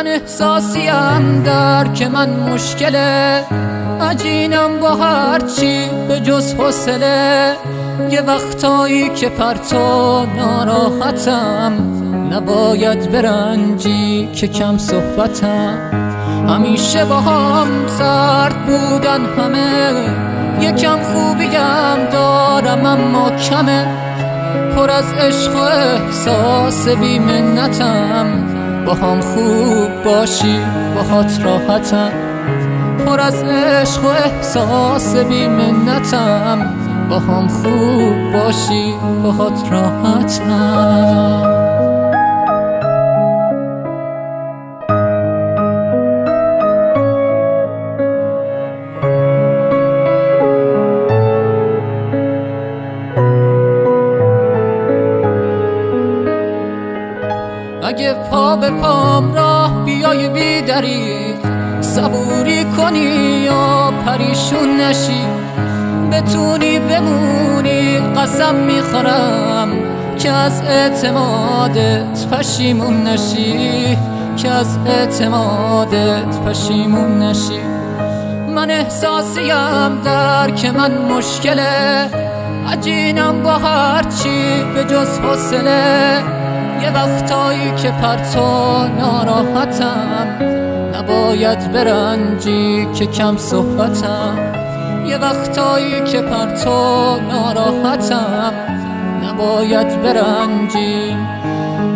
من احساسیم در که من مشکله، عجینم با هرچی به جز حوصله. یه وقتایی که پرتو ناراحتم، نباید برنجی که کم صحبتم. همیشه با هم سرد بودن همه، یکم خوبیم دارم اما کمه. پر از عشق و احساس بی منتم، با هم خوب باشی باهات راحتم. پر از عشق و احساس بی منتم، با هم خوب باشی باهات راحتم. اگه پا به پام راه بیای بی دریغ، صبوری کنی یا پریشون نشی. بتونی بمونی قسم میخورم که از اعتمادت پشیمون نشی، که از اعتمادت پشیمون نشی. من احساسیم در که من مشکله، عجینم با هرچی به جز حوصله. یه وقتایی که پرتو ناراحتم، نباید برنجی که کم صحبتم. یه وقتایی که پرتو ناراحتم، نباید برنجی